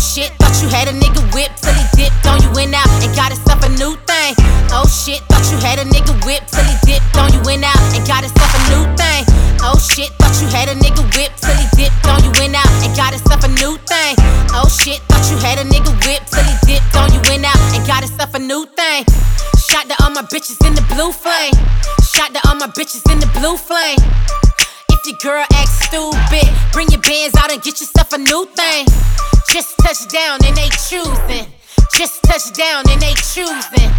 shit, thought you had a nigga whipped till he dipped on you, went out and got himself a new thing. Oh shit, thought you had a nigga whipped till he dipped on you, went out and got himself a new thing. Oh shit, thought you had a nigga whipped till he dipped on you, went out and got himself a new thing. Oh shit, thought you had a nigga whipped till he dipped on you, went out and got himself a new thing. Shot to all my bitches in the blue flame. Shot to all my bitches in the blue flame. If your girl acts stupid, bring your bands out and get yourself a new thing. Just touch down and they choosing. Just touch down and they choosing.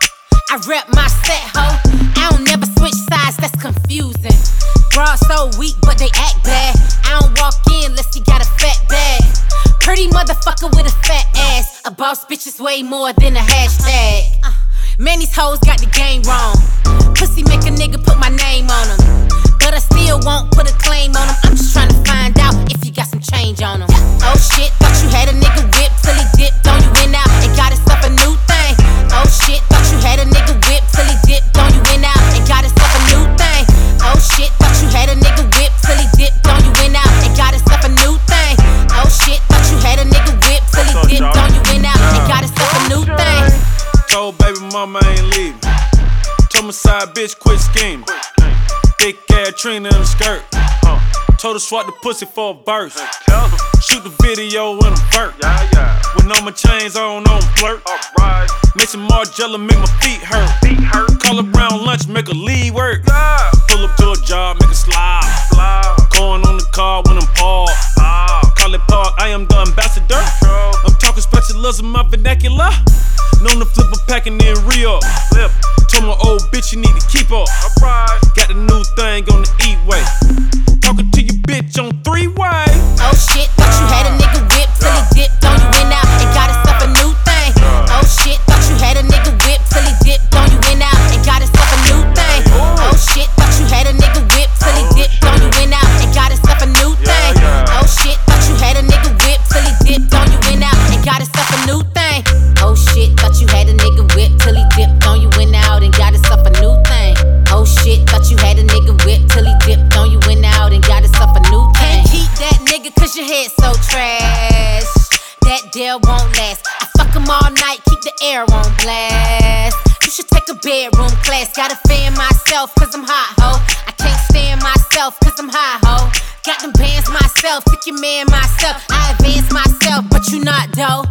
I rep my set, ho. I don't never switch sides, that's confusing. Bras so weak, but they act bad. I don't walk in unless you got a fat bag. Pretty motherfucker with a fat ass. A boss bitch is way more than a hashtag. Man, these hoes got the game wrong. Pussy make a nigga put my name on him, but I still won't put a claim on him. I'm just trying to find out if you got some change on him. Oh shit, thought you had a nigga whipped till he dipped on you, went out and got himself a new thing. Oh shit, thought you had a nigga whipped till he dipped on you, went out and got himself a new thing. Oh shit, thought you had a nigga whipped till he dipped on you, went out and got himself a new thing. Oh shit, thought you had a nigga whipped till he dipped on you, went out and got himself a new thing. Told baby mama I ain't leaving. Told my side bitch quit scheming. Thick ass Trina in the skirt. Told her swat the pussy for a verse. Shoot the video in a vert. With no my chains on flirt. Make some Margiela, make my feet hurt. Call around lunch, make her leave work. Pull up to a job, make her slide. Going on the car when I'm parked. Call it park, I am the ambassador. I'm talking specialism, my vernacular. Known to flip a packin' in Rio. Told my old bitch you need to keep up. Got the new thing on the E-way. Talking to your bitch on three-way. Oh shit, thought you had a nigga whipped till he dipped on you, went out and got himself a new thing. Oh shit, thought you had a nigga whipped till he dipped on you, went out and got himself a new thing. Oh shit, thought you had a nigga whipped till he dipped on you, went out and got himself a new thing. Oh shit, thought you had a nigga whipped till he dipped on you, went out and got himself a new thing. Oh shit, thought you had a nigga whipped till he dipped on you, went out and got himself a new thing. Oh shit, thought you had a nigga whipped till he dipped on you, went out and got himself a new thing. Can't keep that nigga cause your head so trash. That deal won't last. I fuck him all night, keep the air on blast. You should take a bedroom class. Gotta fan myself cause I'm hot, ho. I can't stand myself cause I'm high, ho. Got them bands myself, took your man myself. I advance myself, but you not though.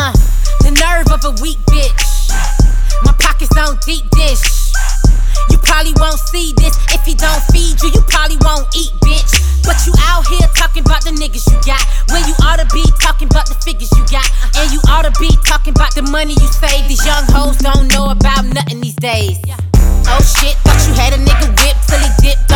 The nerve of a weak bitch. My pockets on deep dish. You probably won't see this. If he don't feed you, you probably won't eat, bitch. But you out here talking about the niggas you got, when you ought to be talking about the figures you got. And you ought to be talking about the money you save. These young hoes don't know about nothing these days. Oh shit, thought you had a nigga whipped till he dipped